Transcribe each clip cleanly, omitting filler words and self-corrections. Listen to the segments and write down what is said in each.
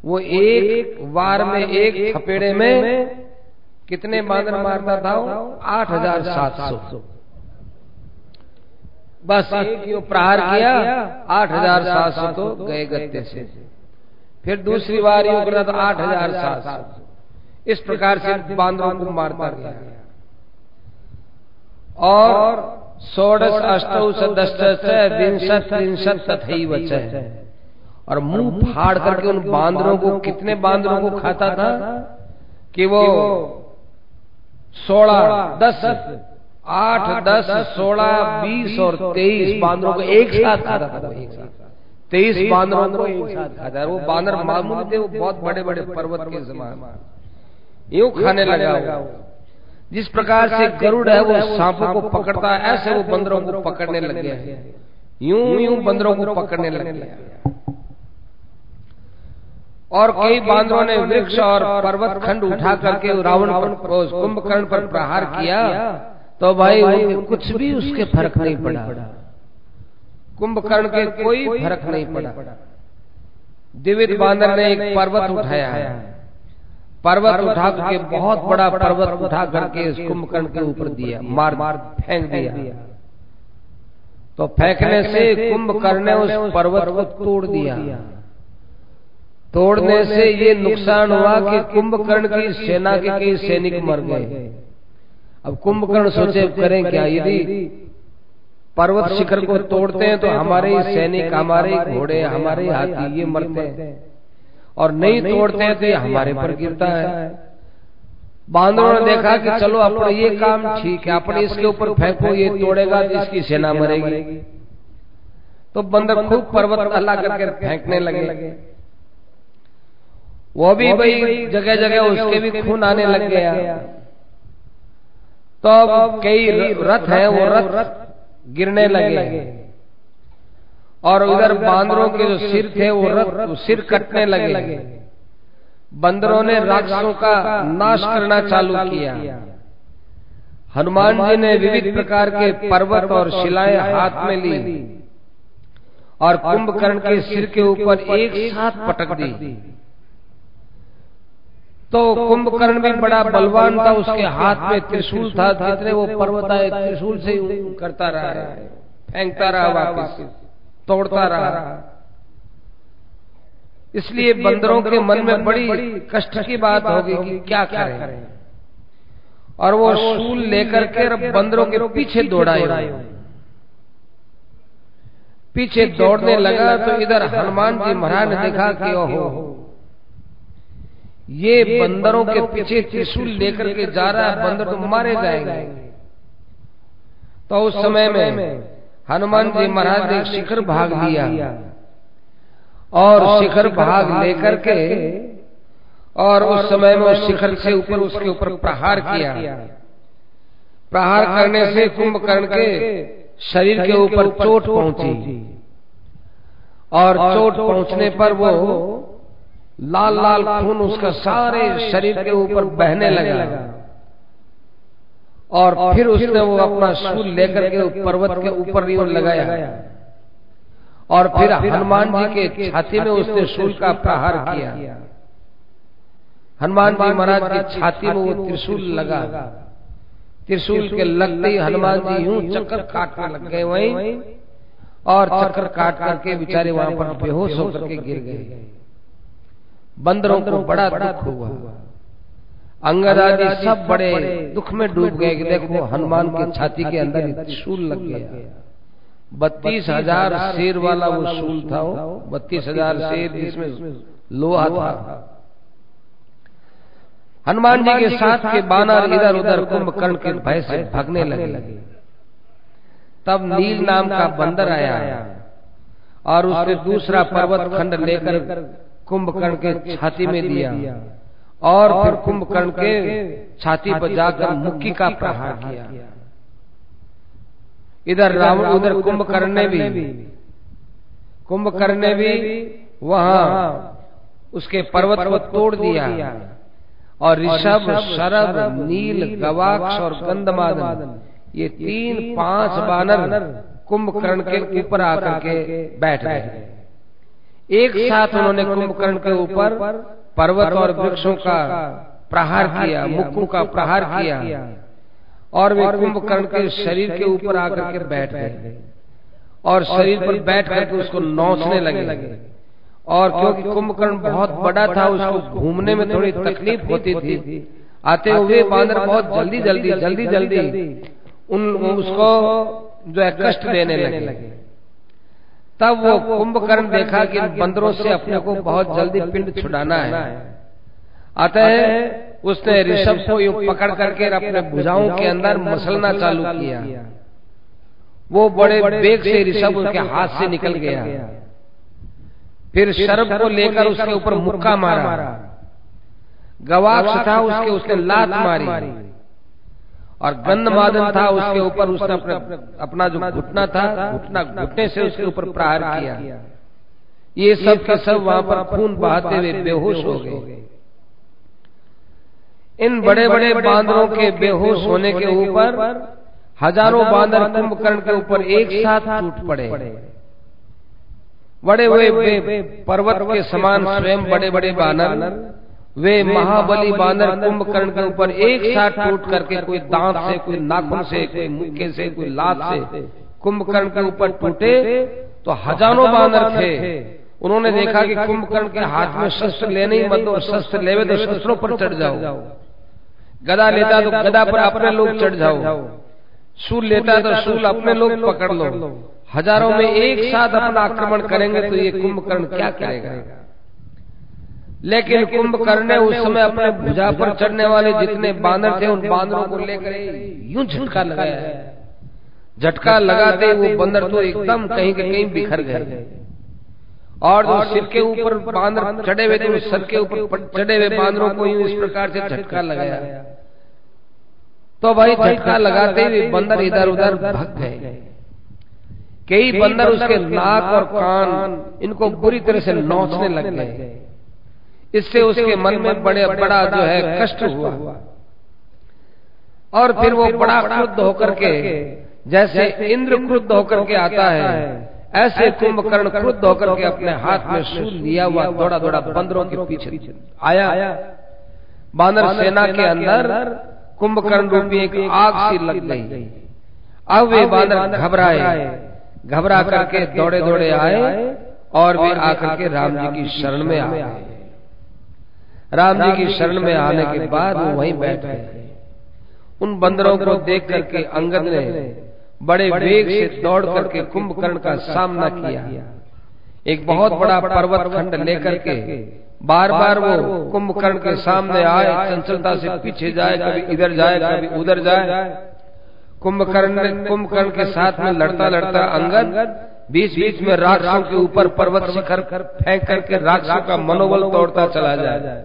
वो एक वार में एक थपेड़े में कितने बांदर मारता था? 8,700। बस एक यो प्रहार किया, 8,700 तो गए गत्ते से। फिर दूसरी बार यूं करता तो 8,700। इस प्रकार से बांदरों को मारता गया। और 16 अष्टौ सदष्ट विंशत त्रिंशत तथैव च। और मुंह फाड़ करके उन बांदरों को, कितने बांदरों को खाता था कि वो 16, 10, 8, 10, 16, 20 और 23 बांदरों को एक साथ खाता था। एक साथ 23 बांदरों को एक साथ खाता है। वो बांदर मामूली थे, वो बहुत बड़े बड़े पर्वत के समान यूं खाने लगा। जिस प्रकार से गरुड़ है वो सांपों को पकड़ता है, ऐसे वो बंदरों को पकड़ने लग गया। यूं यूं बंदरों को पकड़ने लग गया। और कई बांदरों ने वृक्ष और पर्वत खंड उठा करके रावण पर, कुंभकर्ण पर प्रहार किया, तो भाई कुछ भी उसके फर्क नहीं पड़ा। कुंभकर्ण के कोई फर्क नहीं पड़ा। द्विविध बांदर ने एक पर्वत उठाया, पर्वत उठा करके, बहुत बड़ा पर्वत उठा करके कुंभकर्ण के ऊपर दिया, मार फेंक दिया। तो फेंकने से कुंभकर्ण ने उस पर्वत को तोड़ दिया। तोड़ने से ये नुकसान हुआ कि कुंभकर्ण की सेना के कई सैनिक मर गए। अब कुंभकर्ण सोचे करें क्या, यदि पर्वत शिखर को तोड़ते हैं तो हमारे सैनिक, हमारे घोड़े, हमारे हाथी ये मरते हैं, और नहीं तोड़ते हैं तो ये हमारे पर गिरता है। बांदरों ने देखा कि चलो अपना ये काम ठीक है, अपने इसके ऊपर फेंको, ये तोड़ेगा तो इसकी सेना मरेगी। तो बंदर खूब पर्वत हल्ला करके फेंकने लगे। वो भी भाई जगह जगह उसके भी खून आने लग गया। तो अब कई रथ हैं, वो रथ गिरने लगे। और उधर बांदरों के जो सिर थे वो सिर कटने लगे। बंदरों ने राक्षसों का नाश करना चालू किया। हनुमान जी ने विविध प्रकार के पर्वत और शिलाएं हाथ में ली और कुंभकर्ण के सिर के ऊपर एक साथ पटक दी। तो कुंभकर्ण भी बड़ा बलवान था, उसके हाथ में त्रिशूल था, जितने वो पर्वत आए त्रिशूल से करता रहा, फेंकता रहा, वापस तोड़ता रहा। इसलिए बंदरों के मन में बड़ी कष्ट की बात होगी कि क्या करें। और वो शूल लेकर के बंदरों के पीछे दौड़ाए। पीछे दौड़ने लगा तो इधर हनुमान जी महाराज ने देखा कि ओहो, ये बंदरों के पीछे त्रिशूल लेकर के जा रहा है, बंदर तो मारे जाएंगे। तो उस समय में हनुमान जी महाराज ने शिखर भाग लिया और शिखर भाग लेकर के, और उस समय में उस शिखर से ऊपर उसके ऊपर प्रहार किया। प्रहार करने से कुंभकर्ण के शरीर के ऊपर चोट पहुंची, और चोट पहुंचने पर वो लाल लाल खून उसका सारे शरीर के ऊपर बहने लगा। और फिर उसने वो अपना शूल लेकर के पर्वत के ऊपर यूं लगाया, और फिर हनुमान जी के छाती में उसने शूल का प्रहार किया। हनुमान जी महाराज की छाती में वो त्रिशूल लगा। त्रिशूल के लगते ही हनुमान जी यूं चक्कर काटने लग गए वहीं, और चक्कर काट करके बेचारे वहां पर बेहोश होकर के गिर गए। बंदरों को बड़ा दुख हुआ। अंगद आदि सब बड़े दुख में डूब गए कि देखो हनुमान की छाती के अंदर त्रिशूल लग गया। 32,000 शेर वाला वो शूल था, 32,000 शेर जिसमें लोहा था। हनुमान जी के साथ के बानर इधर उधर कुंभकर्ण के भय से भागने लगे। तब नील नाम का बंदर आया और उसने दूसरा पर्वत खंड लेकर कुंभकर्ण के छाती में दिया, और फिर कुंभकर्ण के छाती पर जाकर मुक्की का प्रहार किया। इधर रावण, उधर कुंभकर्ण ने भी वहां उसके पर्वत को तोड़ दिया, और ऋषभ, शरभ, नील, गवाक्ष और गंधमादन ये 3-5 बानर कुंभकर्ण के ऊपर आकर के बैठ गए। एक साथ उन्होंने कुंभकर्ण के ऊपर पर्वत और वृक्षों का प्रहार किया, मुक्कों का प्रहार किया और वे कुंभकर्ण के शरीर के ऊपर आकर के बैठ गए और शरीर पर बैठ करके उसको नौचने लगे। और क्योंकि कुंभकर्ण बहुत बड़ा था, उसको घूमने में थोड़ी तकलीफ होती थी। आते हुए बांदर बहुत जल्दी उसको जो है कष्ट देने लगे। तब वो कुंभकर्ण देखा कि बंदरों से अपने को बहुत जल्दी पिंड छुड़ाना है। अतः उसने ऋषभ को यूं पकड़ करके अपने भुजाओं के अंदर मसलना चालू किया। वो बड़े वेग से ऋषभ उसके हाथ से निकल गया। फिर सर्प को लेकर उसके ऊपर मुक्का मारा। गवाक्ष था उसने लात मारी और गंधमादन था उसके ऊपर उसने अपना जो घुटना था घुटने से उसके ऊपर प्रहार किया। ये सब के सब वहां पर खून बहाते हुए बेहोश हो गए। इन बड़े बड़े बांदरों के बेहोश होने के ऊपर हजारों बांदर कुंभकर्ण के ऊपर एक साथ टूट पड़े। बड़े हुए पर्वत के समान स्वयं बड़े बड़े बानर, वे महाबली बानर कुंभकर्ण के ऊपर एक साथ टूट करके कोई दांत से, कोई नाखून से, कोई मुक्के से, कोई लात से कुंभकर्ण के ऊपर टूटे। तो हजारों बानर थे। उन्होंने देखा कि कुंभकर्ण के हाथ में शस्त्र लेने ही मत, शस्त्र लेवे तो शस्त्रों पर चढ़ जाओ, गदा लेता तो गदा पर अपने लोग चढ़ जाओ, शूल लेता तो शूल अपने लोग पकड़ लो। हजारों में एक साथ अपना आक्रमण करेंगे तो ये कुंभकर्ण क्या करेगा। लेकिन कुंभकर्ण ने उस समय अपने भुजा पर चढ़ने वाले जितने बानर थे उन बानरों को लेकर यूं झटका लगाया। झटका लगाते वो बंदर तो एकदम कहीं के कहीं बिखर गए और जो सिर के ऊपर बानर चढ़े हुए थे उस सर के ऊपर चढ़े हुए बानरों को यूं इस प्रकार से झटका लगाया। तो भाई झटका लगाते ही बंदर इधर उधर भाग गए। कई बंदर उसके नाक और कान इनको बुरी तरह से नोचने लग गए। इससे उसके मन में बड़ा जो है कष्ट हुआ और फिर वो बड़ा क्रुद्ध होकर के, जैसे इंद्र क्रुद्ध होकर के आता है, ऐसे कुंभकर्ण क्रुद्ध होकर के अपने हाथ में शूल लिया हुआ दौड़ा बंदरों के पीछे आया। बानर सेना के अंदर कुंभकर्ण रूपी एक आग सी लग गई। अब वे बानर घबरा करके दौड़े आए और वे आकर के राम जी की शरण में आ गए। राम जी की शरण में आने के बाद वो वहीं बैठ गए। उन बंदरों को देख करके अंगद ने बड़े वेग से दौड़ करके कुंभकर्ण का सामना किया। एक बहुत बड़ा पर्वत खंड लेकर के बार वो कुंभकर्ण के सामने आए, चंचलता से पीछे जाए, कभी इधर जाए कभी उधर जाए। कुंभकर्ण के साथ में लड़ता अंगद बीच में राक्षसों के ऊपर पर्वत शिखर फेंक करके राक्षसों का मनोबल तोड़ता चला जाए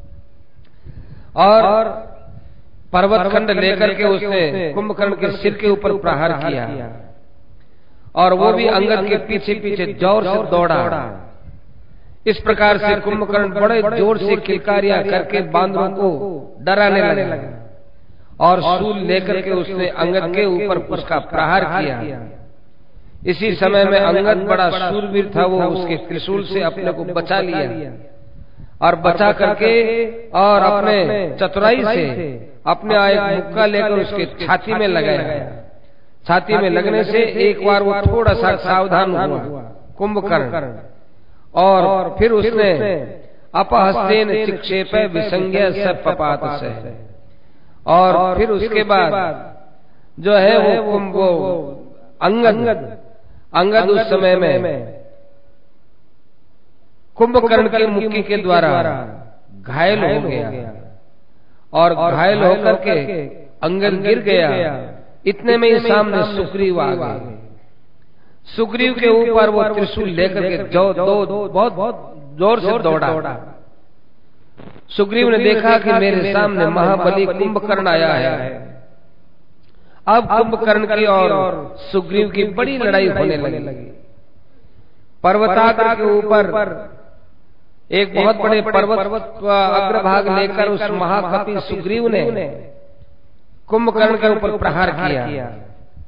और पर्वत खंड लेकर के उसने कुंभकर्ण के सिर के ऊपर प्रहार किया और वो भी अंगद के पीछे जोर से दौड़ा। इस प्रकार से कुंभकर्ण बड़े जोर से किलकारियां करके बांदरों को डराने लगा और शूल लेकर के उसने अंगद के ऊपर उसका प्रहार किया। इसी समय में अंगद बड़ा शूरवीर था, वो उसके त्रिशूल से अपने को बचा लिया और बचा करके और अपने चतुराई से अपने एक मुक्का लेकर उसके छाती में लगाया। छाती में लगने से एक बार वो थोड़ा सा सावधान हुआ कुंभकर्ण और फिर उसने अपहस्तेन चिक्षेप विसंज्ञ सपपात से, और फिर उसके बाद जो है वो अंगद उस समय में कुंभकर्ण की मुक्की के द्वारा घायल हो गया और घायल होकर के अंगद गिर गया। इतने में ही सामने सुग्रीव आ गए। सुग्रीव के ऊपर वो त्रिशूल लेकर के बहुत जोर से दौड़ा। सुग्रीव ने देखा कि मेरे सामने महाबली कुंभकर्ण आया है। अब कुंभकर्ण की और सुग्रीव की बड़ी लड़ाई होने लगी। पर्वताग्र के ऊपर एक बहुत बड़े पर्वत का अग्रभाग लेकर उस महाकपि सुग्रीव ने कुंभकर्ण के ऊपर प्रहार किया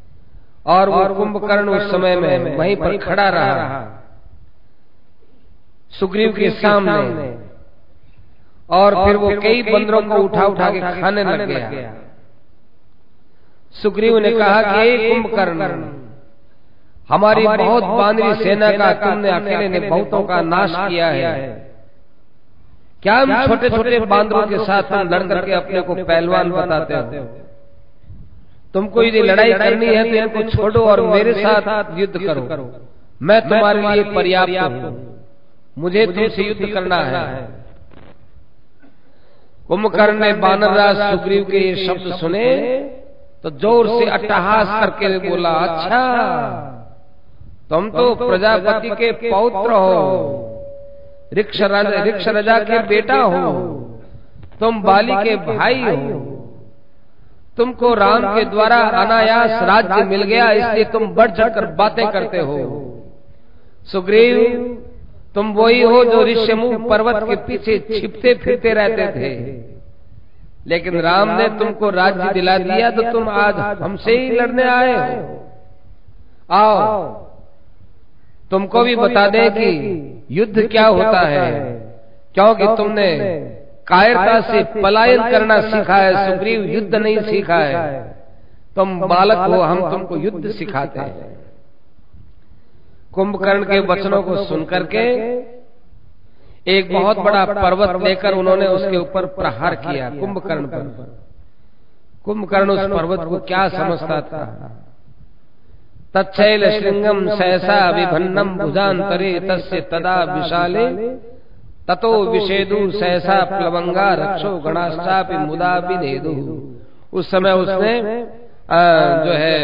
और वो कुंभकर्ण उस समय में वहीं पर खड़ा रहा। सुग्रीव के सामने, और फिर वो कई बंदरों को उठा उठा के खाने लग गया। सुग्रीव ने कहा कि कुंभकर्ण, हमारी बहुत बानरी सेना का तुमने अकेले ने बहुतों का नाश किया है, क्या हम छोटे छोटे बांदरों के साथ तुम लड़ करके अपने को पहलवान बताते हो? तुमको यदि लड़ाई करनी है तो इनको छोड़ो और मेरे साथ युद्ध करो, मैं तुम्हारे लिए पर्याप्त हूं, मुझे तुमसे युद्ध करना है। कुंभकर्ण ने बानरराज सुग्रीव के ये शब्द सुने तो जोर से अट्टहास करके बोला, अच्छा तुम तो प्रजापति के पौत्र हो, ऋक्ष राजा के बेटा हो, तुम बाली के भाई हो, तुमको राम के द्वारा अनायास राज्य मिल गया, इसलिए तुम बढ़ चढ़कर बातें करते हो। सुग्रीव, तुम वही हो जो ऋष्यमुख पर्वत के पीछे छिपते फिरते रहते थे, लेकिन राम ने तुमको राज्य दिला दिया तो तुम आज हमसे ही लड़ने आए हो। आओ तुमको भी बता दें कि युद्ध क्या होता है, क्योंकि तुमने कायरता से पलायन करना सीखा है, सुग्रीव युद्ध नहीं सीखा है। तुम बालक हो, हम तुमको युद्ध सिखाते हैं। कुंभकर्ण के वचनों को सुनकर के एक बहुत बड़ा पर्वत लेकर उन्होंने उसके ऊपर प्रहार किया कुंभकर्ण पर। कुंभकर्ण उस पर्वत को क्या समझता था? तच्छैल श्रृंगम सहसा विभन्नम भुजांतरे तस्य तदा विशाले ततो विषेदु सहसा प्लवंगा रक्षो गणाश्चापि मुदा विनेदु। उस समय उसने जो है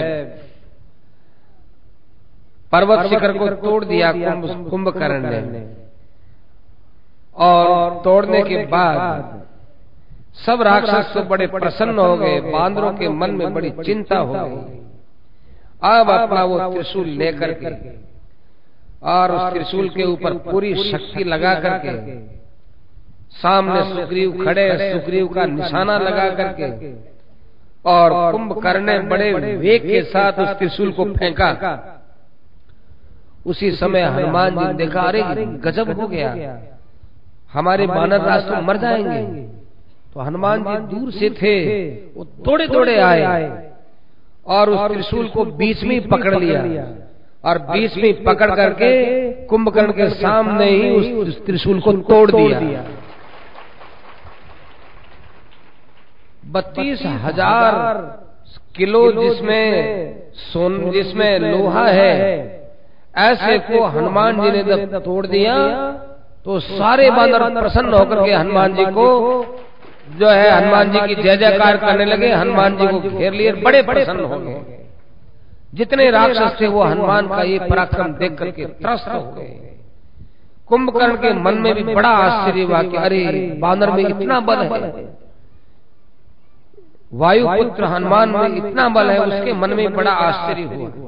पर्वत शिखर को तोड़ दिया कुंभकर्ण ने, और तोड़ने के बाद सब राक्षस तो बड़े प्रसन्न हो गए, बांदरों के मन में बड़ी चिंता हो गई। अब अपना वो त्रिशूल लेकर के और उस त्रिशूल के ऊपर पूरी शक्ति लगा करके सामने सुग्रीव खड़े, सुग्रीव का निशाना लगा करके, और कुंभकर्ण ने बड़े वेग के साथ उस त्रिशूल को फेंका। उसी समय हनुमान जी ने देखा, अरे गजब हो गया, हमारे बानरराज तो मर जाएंगे। तो हनुमान जी दूर से थे, वो थोड़े थोड़े आए और उस त्रिशूल को बीच में पकड़ लिया, और बीच में पकड़ करके कुंभकर्ण के सामने ही उस त्रिशूल को तोड़ दिया। 32,000 किलो जिसमें लोहा है, ऐसे को हनुमान जी ने जब तोड़ दिया तो सारे बानर प्रसन्न होकर के हनुमान जी को जो है हनुमान जी की जय जयकार करने लगे, हनुमान जी को घेर लिए, बड़े प्रसन्न हो गए। जितने राक्षस थे वो हनुमान का ये पराक्रम देख करके त्रस्त हो गए। कुंभकर्ण के मन में भी बड़ा आश्चर्य हुआ कि अरे बानर में इतना बल है, वायुपुत्र हनुमान में इतना बल है, उसके मन में बड़ा आश्चर्य हुआ।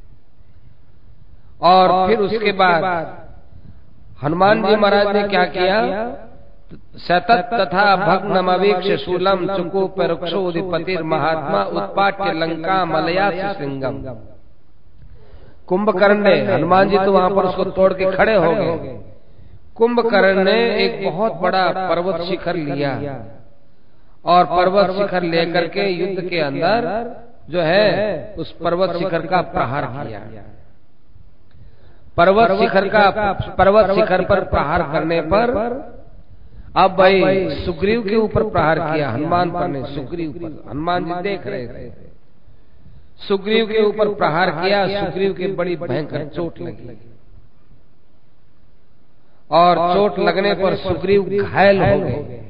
और फिर उसके बाद हनुमान जी महाराज ने क्या किया? सतत तथा भग्नमवीक्ष शूलम चुकूप रुक्षोधिपतिर महात्मा उत्पाट्य लंका मलया सिंगम। कुंभकर्ण ने, हनुमान जी तो वहां पर उसको तोड़ के खड़े हो गए, कुंभकर्ण ने एक बहुत बड़ा पर्वत शिखर लिया और पर्वत शिखर लेकर के युद्ध के अंदर जो है उस पर्वत शिखर का प्रहार किया। पर्वत शिखर पर प्रहार करने पर अब भाई सुग्रीव के ऊपर प्रहार किया हनुमान पर ने, सुग्रीव पर। हनुमान जी देख रहे थे, सुग्रीव के ऊपर प्रहार किया, सुग्रीव के बड़ी भयंकर चोट लगी, और चोट लगने पर सुग्रीव घायल हो गए।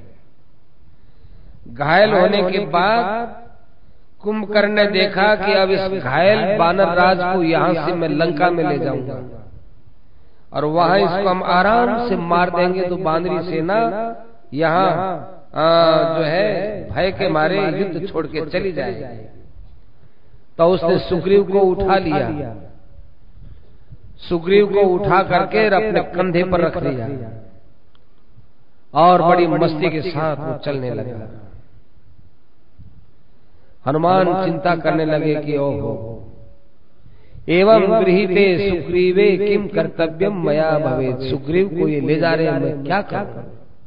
घायल होने के बाद कुंभकर्ण ने देखा कि अब इस घायल बानर राज को यहां से मैं लंका में ले जाऊंगा और वहां इसको हम आराम से मार देंगे, तो बानरी सेना यहाँ जो है भय के मारे युद्ध छोड़ के चली जाएगी। तो उसने सुग्रीव को उठा लिया, सुग्रीव को उठा करके अपने कंधे पर रख लिया और बड़ी मस्ती के साथ वो चलने लगा। हनुमान चिंता करने लगे कि ओहो, एवं गृहीते सुग्रीवे किम कर्तव्यम मया भवेत्। सुग्रीव को ये ले जा रहे हैं, मैं क्या करूं?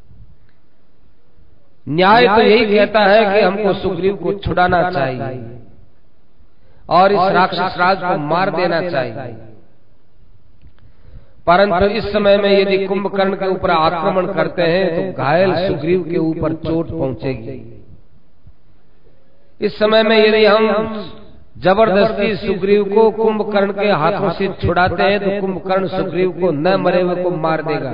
न्याय तो यही कहता है कि हमको सुग्रीव को छुड़ाना चाहिए और इस राक्षस राज को मार देना चाहिए। परंतु इस समय में यदि कुंभकर्ण के ऊपर आक्रमण करते हैं तो घायल सुग्रीव के ऊपर चोट पहुंचेगी। इस समय में यदि हम जबरदस्ती सुग्रीव को कुंभकर्ण के हाथों से छुड़ाते हैं तो कुंभकर्ण सुग्रीव को न मरे हुए को मार देगा।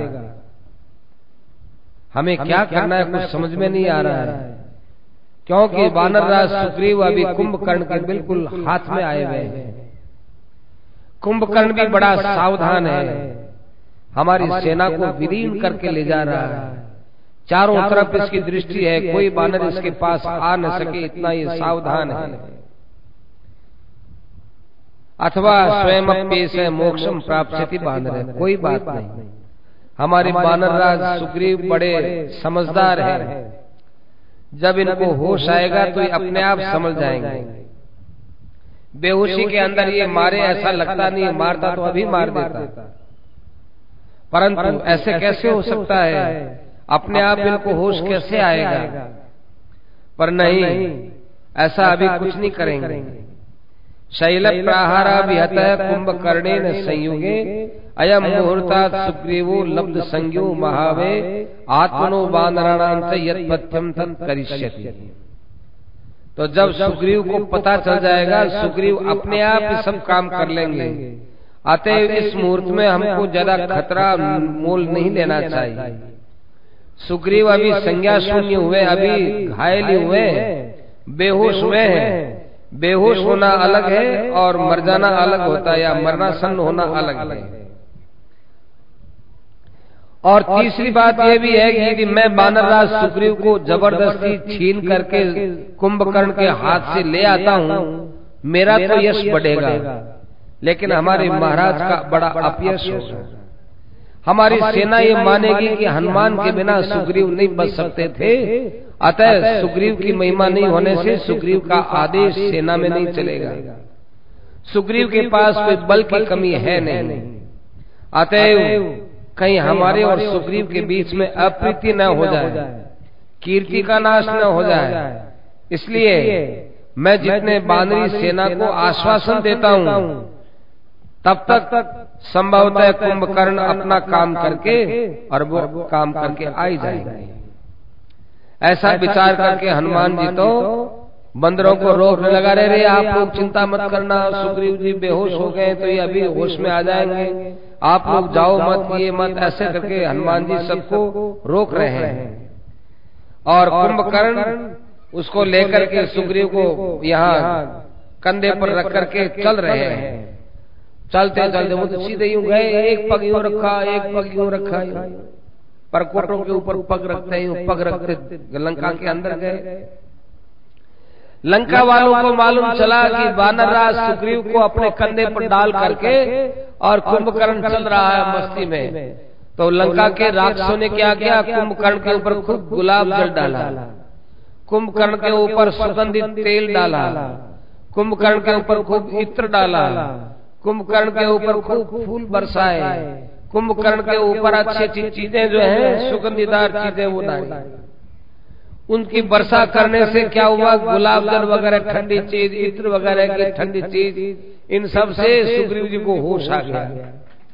हमें क्या करना है कुछ समझ में नहीं आ रहा है, क्योंकि वानरराज सुग्रीव अभी कुंभकर्ण के बिल्कुल हाथ में आए हुए हैं। कुंभकर्ण भी बड़ा सावधान है, हमारी सेना को विलीन करके ले जा रहा है। चारों तरफ इसकी दृष्टि है, कोई वानर इसके पास आ न सके, इतना ये सावधान है। अथवा स्वयं अप्येष मोक्षम प्राप्स्यति वानर, कोई बात नहीं। हमारे वानरराज सुग्रीव बड़े समझदार हैं, जब इनको होश आएगा तो ये अपने आप समझ जाएंगे। बेहोशी के अंदर ये मारे ऐसा लगता नहीं, मारता तो अभी मार देता, परंतु ऐसे कैसे हो सकता है? अपने आप इनको होश कैसे आएगा? पर नहीं, ऐसा अभी कुछ नहीं करेंगे। शैल प्राहारा विहतः कुंभकर्णेन संयुगे अयम मुहूर्तात् सुग्रीवो लब्ध संज्ञो महावे आत्मनो वानराणां यत्पथ्यम तत् करिष्यति। तो जब सुग्रीव को पता चल जाएगा, सुग्रीव अपने आप ही सब काम कर लेंगे। अतएव इस मुहूर्त में हमको ज्यादा खतरा मोल नहीं लेना चाहिए। सुग्रीव अभी संज्ञा शून्य हुए, अभी घायल ही हुए, बेहोश हुए हैं। बेहोश होना अलग है और मर जाना अलग होता है, या मरना सन्न होना अलग है। और तीसरी बात यह भी है कि यदि मैं वानरराज सुग्रीव को जबरदस्ती छीन करके कुंभकर्ण के हाथ से ले आता हूं, मेरा तो यश बढ़ेगा, लेकिन हमारे महाराज का बड़ा अपयश होगा। हमारी सेना ये मानेगी कि हनुमान के बिना सुग्रीव नहीं बच सकते थे, अतः सुग्रीव की महिमा नहीं होने से सुग्रीव का आदेश सेना में नहीं चलेगा। सुग्रीव के पास कोई बल की कमी है नहीं, अतएव कहीं हमारे और सुग्रीव के बीच में अप्रीति न हो जाए, कीर्ति का नाश न हो जाए। इसलिए मैं जितने वानरी सेना को आश्वासन देता हूं, तब तक संभवतः कुंभकर्ण अपना काम करके और वो काम करके आ ही जाएंगे। ऐसा विचार करके हनुमान जी तो बंदरों को रोकने लगा रहे, आप लोग चिंता मत करना, सुग्रीव जी बेहोश हो गए तो ये अभी होश में आ जाएंगे, आप लोग जाओ मत, ये मत, ऐसे करके हनुमान जी सबको रोक रहे हैं। और कुंभकर्ण उसको लेकर के सुग्रीव को यहाँ कंधे पर रख करके चल रहे हैं। चलते चलते वो तो सीधे यूं गए, एक पग यूं रखा, एक पग यूं रखा, पर कोटों के ऊपर पग रखते हैं, पग रखते लंका के अंदर गए। लंका वालों को मालूम चला कि वानरराज सुग्रीव को अपने कंधे पर डाल करके और कुंभकर्ण चल रहा है मस्ती में। तो लंका के राक्षसों ने क्या किया, कुंभकर्ण के ऊपर खूब गुलाब जल डाला, कुंभकर्ण के ऊपर सुगंधित तेल डाला, कुंभकर्ण के ऊपर खूब इत्र डाला, कुंभकर्ण के ऊपर खूब फूल बरसाए, कुंभकर्ण के ऊपर अच्छी अच्छी चीजें जो हैं सुगंधीदार चीजें वो डाली। उनकी वर्षा करने से क्या हुआ, गुलाब जल वगैरह ठंडी चीज, इत्र वगैरह की ठंडी चीज, इन सब से सुग्रीव जी को होश आ गया।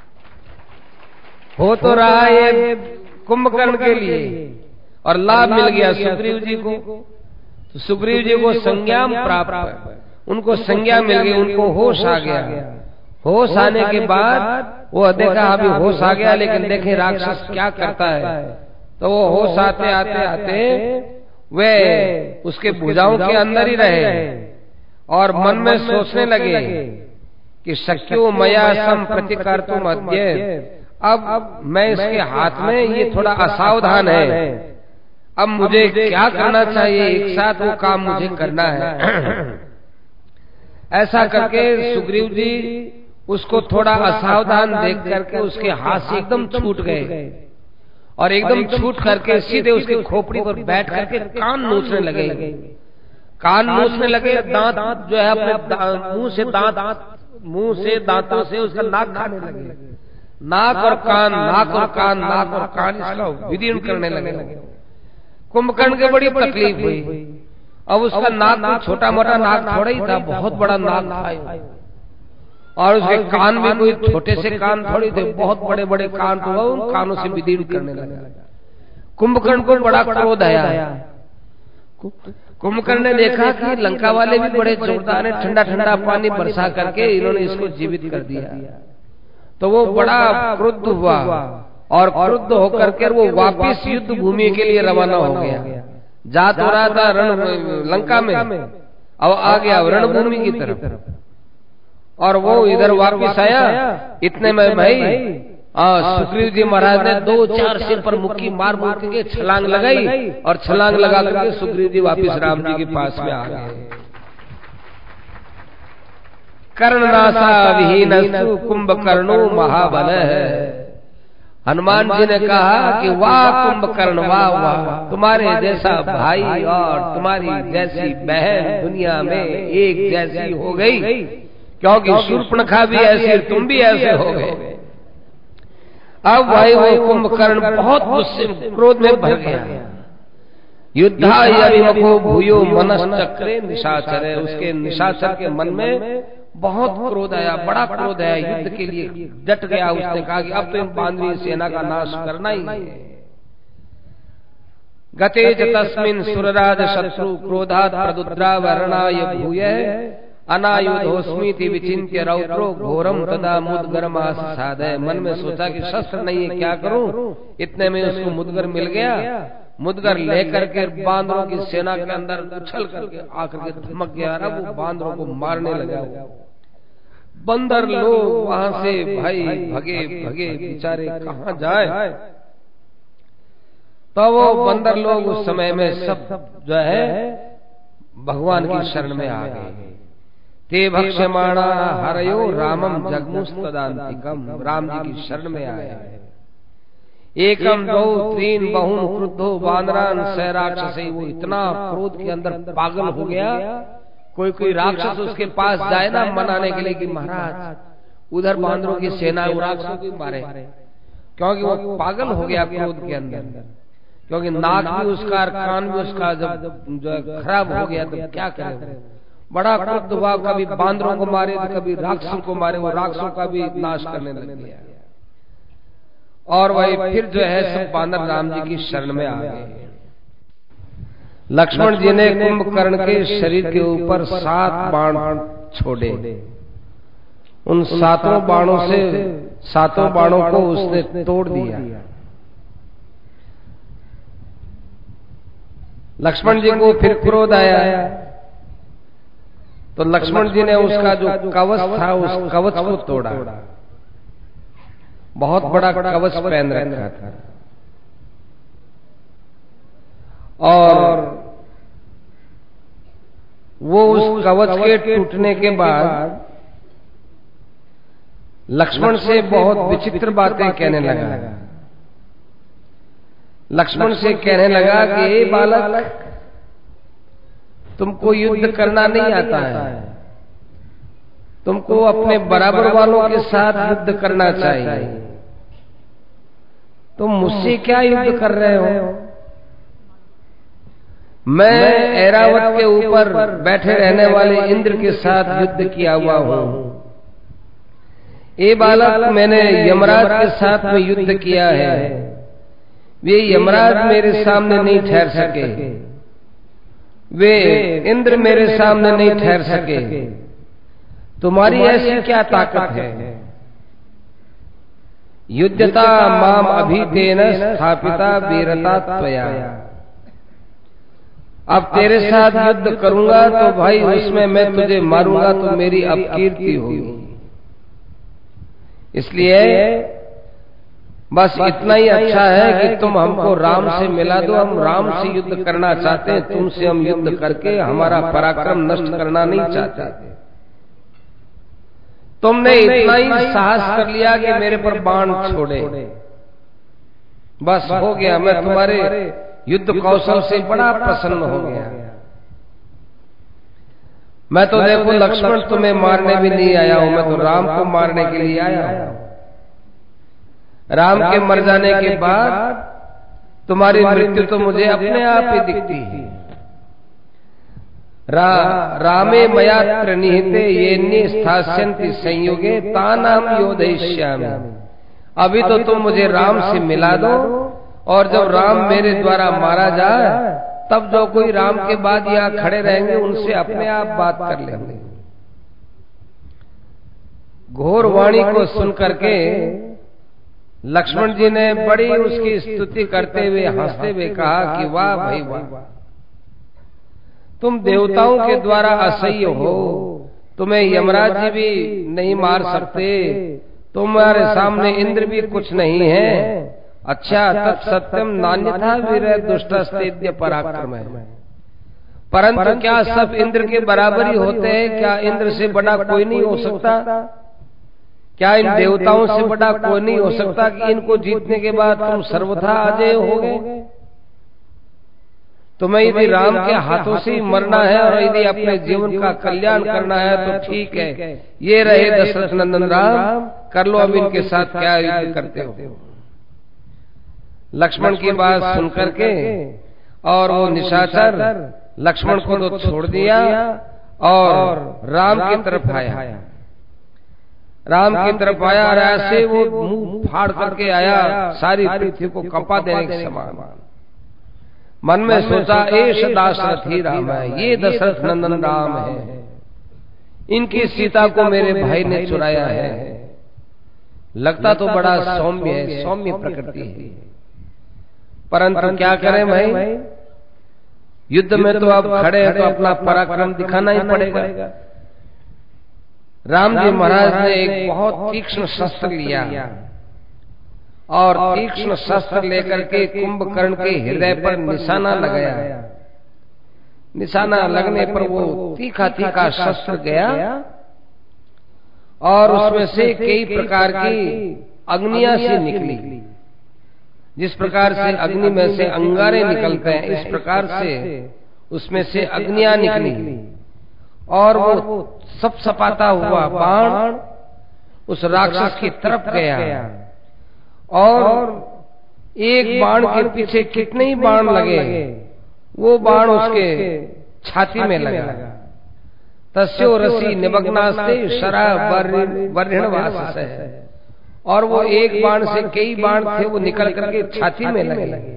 हो तो रहा है ये कुंभकर्ण के लिए और लाभ मिल गया सुग्रीव जी को। तो सुग्रीव जी को संज्ञा प्राप्त, उनको संज्ञा मिल गई, उनको होश आ गया। होश आने के बाद वो देखा अभी होश आ गया, लेकिन देखे राक्षस क्या करता है। तो वो होश आते आते आते वे उसके भुजाओं के अंदर ही रहे और मन में सोचने लगे कि शक्यो मया सम प्रतिकर्तुम अद्य, अब मैं इसके हाथ में, ये थोड़ा असावधान है, अब मुझे क्या करना चाहिए, एक साथ वो काम मुझे करना है। ऐसा करके सुग्रीव जी उसको थोड़ा असावधान देख करके उसके हाथ से एकदम छूट गए और एकदम छूट करके सीधे उसकी खोपड़ी पर बैठ करके कान नोचने लगे। कान नोचने लगे, दांत जो है अपने मुंह से दांत मुंह से दांतों से उसका नाक खाने लगे, नाक और कान, नाक और कान, नाक और कान इसका विदीर्ण करने लगे। कुंभकर्ण के बड़ी तकलीफ हुई। अब उसका नाक छोटा मोटा नाक थोड़ा ही था, बहुत बड़ा नाक था, और उसके कान भी कोई छोटे से कान थोड़ी थे, बहुत बड़े बड़े कान, तो उन कानों से विदीर्ण करने लगा। कुंभकर्ण को बड़ा क्रोध आया। कुंभकर्ण ने देखा कि लंका वाले भी बड़े जोरदार हैं, ठंडा ठंडा पानी बरसा करके इन्होंने इसको जीवित कर दिया। तो वो बड़ा क्रुद्ध हुआ और क्रुद्ध होकर के वो वापिस युद्ध भूमि के लिए रवाना हो गया। जा तो रहा था लंका में, अब आ गया रणभूमि की तरफ, और वो इधर वापिस आया। इतने में भाई सुग्रीव जी महाराज ने 2-4 सिर पर मुक्की मार मार के छलांग लगाई, और छलांग लगा करके सुग्रीव जी वापिस राम जी के पास में आ गए। कर्णनासा विहीनस्तु कुंभकर्णो महाबल है। हनुमान जी ने कहा कि वाह कुंभकर्ण, वाह वाह, तुम्हारे जैसा भाई और तुम्हारी जैसी बहन दुनिया में एक जैसी हो गई, क्योंकि शूर्पणखा भी ऐसी, तुम भी ऐसे हो गए। अब भाई वो कुंभकर्ण बहुत गुस्से क्रोध में भर गया। युद्धाभिमुखो भूयो मनश्चक्रे निशाचरे, उसके निशाचर के मन में बहुत क्रोध आया, बड़ा क्रोध आया, युद्ध के लिए डट गया। उसने कहा कि अब तो इन बांधवी सेना का नाश करना ही है। गते च तस्मिन् सुरराज शत्रु क्रोधात् प्रदुद्रावरणाय भूयः अनायुधोस्मीति विचिन्त्य रौद्रो घोरम तदा मुद्गरमास साधय। मन में सोचा कि शस्त्र नहीं है, क्या करूं। इतने में उसको मुद्गर मिल गया। मुद्गर लेकर के बांदरों की सेना के अंदर उछल करके आकर के धमक गया। अब वो बांदरों को मारने लगा। बंदर लोग वहां से भाई भगे भगे, बेचारे कहां जाए। तो वो बंदर लोग उस समय में सब जो है भगवान की शरण में आ गए। ते भक्ष्यमाणा हरयो रामम जगमुस्तदान्तिकम, राम जी की शरण में आए। एकम दो तीन बहुन क्रुद्धो बानरान स राक्षसी, वो इतना क्रोध के अंदर पागल हो गया। कोई कोई राक्षस उसके पास जाए ना मनाने के लिए कि महाराज उधर बांदरों की सेना, वो राक्षसों को मारे, क्योंकि वो पागल हो गया क्रोध के अंदर। क्योंकि नाक भी उसका, कान भी उसका जब जो खराब हो गया तो क्या करे। बड़ा क्रुद्ध हुआ, कभी बांदरों को मारे तो कभी राक्षसों को मारे, वो राक्षसों का भी नाश करने लग गया। और वही फिर जो है सब बांदर राम जी की शरण में आ गए। लक्ष्मण जी ने कुंभकर्ण के शरीर के ऊपर 7 बाण छोड़े। उन 7 बाणों से 7 बाणों को उसने तोड़ दिया। लक्ष्मण जी को फिर क्रोध आया, तो लक्ष्मण जी ने उसका जो कवच था उस कवच को तोड़ा। बहुत बड़ा कवच पहन रखा था, और वो उस कवच के टूटने के बाद लक्ष्मण से बहुत विचित्र बातें कहने लगा। लक्ष्मण से कहने लगा कि हे बालक, तुमको युद्ध करना नहीं आता है, तुमको अपने बराबर वालों के साथ युद्ध करना चाहिए। तुम मुझसे क्या युद्ध कर रहे हो? मैं ऐरावत के ऊपर बैठे रहने वाले इंद्र के साथ युद्ध किया हुआ हूं। ए बालक, मैंने यमराज के साथ में युद्ध किया है, वे यमराज मेरे सामने नहीं ठहर सके, वे इंद्र मेरे सामने नहीं ठहर सके। तुम्हारी ऐसी क्या ताकत है? युद्धता माम अभितेन स्थापिता वीरता त्वया। अब तेरे साथ युद्ध करूंगा तो भाई उसमें मैं तुझे मारूंगा तो मेरी अपकीर्ति होगी। इसलिए बस इतना ही अच्छा है कि तुम हमको राम से मिला दो, हम राम से युद्ध करना चाहते हैं, तुमसे हम युद्ध करके हमारा पराक्रम नष्ट करना नहीं चाहते। तुमने इतना ही साहस कर लिया कि मेरे पर बाण छोड़े, बस हो गया, मैं तुम्हारे युद्ध कौशल से बड़ा प्रसन्न हो गया। मैं तो देखो लक्ष्मण तुम्हें मारने भी नहीं आया हूं, मैं तो राम को मारने के लिए आया हूं। राम के मर जाने के बाद तुम्हारी मृत्यु तो मुझे अपने आप ही दिखती है। रामे मयात्र निहिते ये स्थास्यन्ति संयुगे तानाम योधयिष्यामि। अभी तो तुम मुझे राम से मिला दो, और जब राम मेरे द्वारा मारा जाए तब जो कोई राम के बाद यहाँ खड़े रहेंगे उनसे अपने आप बात कर लेंगे। घोर वाणी को सुन करके लक्ष्मण जी ने बड़ी उसकी स्तुति करते हुए हंसते हुए कहा कि वाह भाई वाह, तुम देवताओं के द्वारा असह्य हो, तुम्हें यमराज जी भी नहीं मार सकते, तुम्हारे सामने इंद्र भी कुछ नहीं है। अच्छा, तत्सत्यम नान्यथा वीर दुष्टस्तेद्य पराक्रम है। परंतु क्या सब इंद्र के बराबर ही होते हैं? क्या इंद्र से बड़ा कोई नहीं हो सकता? क्या इन देवताओं से बड़ा कोई नहीं हो सकता कि इनको जीतने के बाद तुम सर्वथा अजय होगे? तुम्हें यदि राम के हाथों से मरना है और यदि अपने जीवन का कल्याण करना है तो ठीक है, ये रहे दशरथ नंदन राम, कर लो अब इनके साथ क्या युद्ध करते हो। लक्ष्मण की बात सुनकर के और वो निशाचर लक्ष्मण को तो छोड़ दिया और राम की तरफ आया। राम की तरफ आया और ऐसे वो मुंह फाड़ करके आया, सारी पृथ्वी को कंपा देने के समान। मन में सोचा, एष दशरथ ही राम है, ये दशरथ नंदन राम है, इनकी सीता को मेरे भाई ने चुराया है। लगता तो बड़ा सौम्य है, सौम्य प्रकृति है, परंतु क्या करें भाई, युद्ध में तो अब खड़े हैं तो अपना पराक्रम दिखाना ही पड़ेगा। राम जी महाराज ने एक बहुत तीक्ष्ण शस्त्र लिया और तीक्ष्ण शस्त्र लेकर के कुंभकर्ण के हृदय पर निशाना लगाया। निशाना लगने पर वो तीखा तीखा शस्त्र गया और उसमें से कई प्रकार की अग्नियां सी निकली। जिस प्रकार से अग्नि में से अंगारे निकलते हैं, इस प्रकार से उसमें से अग्नियां निकली और वो सब सपाता हुआ बाण उस राक्षस की तरफ गया और एक बाण के पीछे कितने ही बाण लगे, वो बाण उसके छाती में लगा। तस्यो रसी निमग्नास्ते शराब वर्णवास है, और वो एक बाण से कई बाण थे वो निकल करके छाती में लगे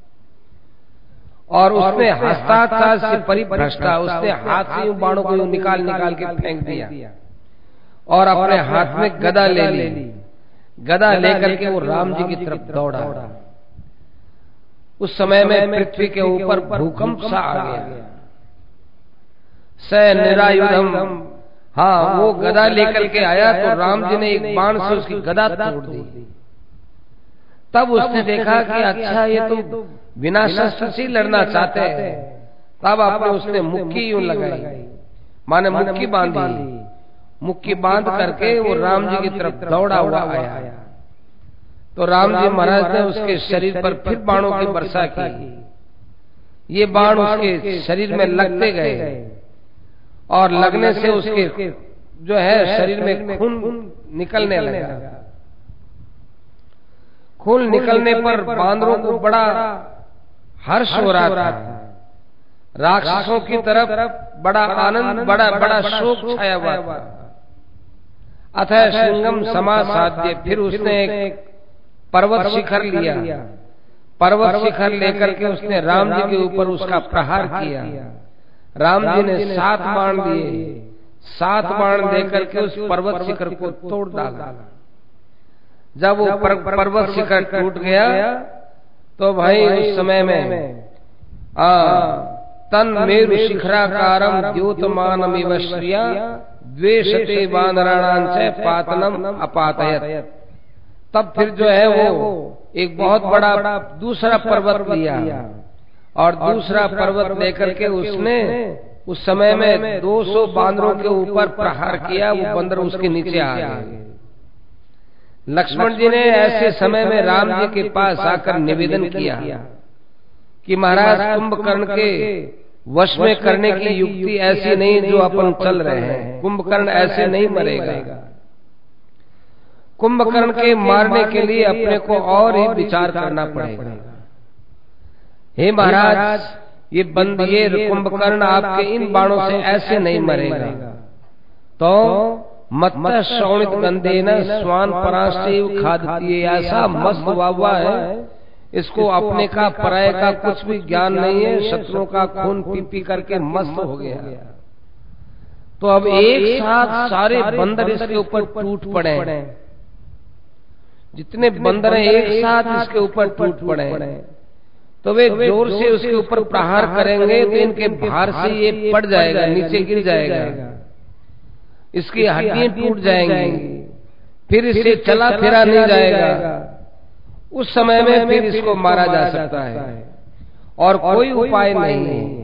और उसने हस्ताचार से परिभ्रष्टा, उसने हाथ से उन बाणों को निकाल निकाल के फेंक दिया और अपने हाथ में गदा ले ली। गदा लेकर के वो राम जी की तरफ दौड़ा। उस समय में पृथ्वी के ऊपर भूकंप सा आ गया। स निरायुधम, हाँ, वो गदा लेकर के आया तो राम जी ने एक बाण से उसकी गदा तोड़ दी। तब उसने देखा कि अच्छा, ये तो बिना शस्त्र से लड़ना चाहते हैं। तब आपने उसने मुक्की यूं लगाई, माने मुक्की बांधी। मुक्की बांध करके वो राम जी की तरफ दौड़ा हुआ आया। तो राम जी महाराज ने उसके शरीर पर फिर बाणों की वर्षा की। ये बाण उसके शरीर में लगते गए और लगने से उसके जो है शरीर में खून निकलने लगा। खून निकलने पर बांदरों को बड़ा हर्ष हो रहा था। राक्षसों की तरफ बड़ा आनंद, बड़ा बड़ा शोक छाया हुआ था। अतः श्रृंगम समासाद्य, फिर उसने एक पर्वत शिखर लिया। पर्वत शिखर लेकर के उसने राम जी के ऊपर उसका प्रहार किया। राम जी ने 7 बाण दिए। 7 बाण देकर के उस पर्वत शिखर को तोड़ डाला। जब वो पर्वत शिखर टूट गया तो भाई उस समय में तन मेरु शिखराकारम द्योतमानमिव श्रिया द्वेषते वानराणांच पातनम अपातयत। तब फिर जो है वो एक बहुत बड़ा दूसरा पर्वत लिया और दूसरा पर्वत लेकर के उसने उस समय में 200 बांदरों के ऊपर प्रहार किया। वो बंदर उसके नीचे आ गए। लक्ष्मण जी ने ऐसे समय में राम जी के पास आकर निवेदन किया कि महाराज कुंभकर्ण के वश में करने की युक्ति ऐसी नहीं जो अपन चल रहे हैं। कुंभकर्ण ऐसे नहीं मरेगा। कुंभकर्ण के मारने के लिए अपने को और ही विचार करना पड़ेगा। हे महाराज, ये कुंभकर्ण आपके इन बाणों से ऐसे नहीं मरेगा। तो मत्तः श्रवणित गंधे न स्वान पराश्चैव खादती, ऐसा मस्त हुआ है, इसको अपने का पराये का कुछ भी ज्ञान नहीं है। शत्रुओं का खून पी पी करके मस्त हो गया। तो अब एक साथ सारे बंदर इसके ऊपर टूट पड़े। जितने बंदर हैं एक साथ इसके ऊपर टूट पड़े, तो वे जोर से उसके ऊपर प्रहार करेंगे तो इनके भार से ये पड़ जाएगा, नीचे गिर जाएगा, इसकी हड्डियां टूट जाएंगी, फिर इसे चला फिरा नहीं जाएगा। उस समय में फिर इसको मारा जा सकता है और कोई उपाय नहीं है।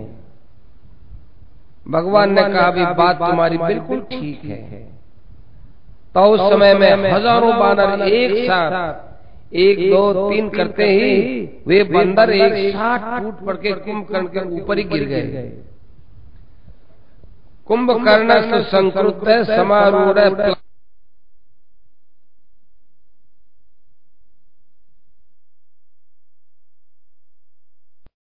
भगवान ने कहा भी बात तुम्हारी बिल्कुल ठीक है। तो उस समय में हजारों बानर एक साथ 1 2 3 करते ही वे बंदर एक साथ टूट पड़ के कुंभकर्ण के ऊपर ही गिर गए। कुंभकर्ण संकृत समारूढ़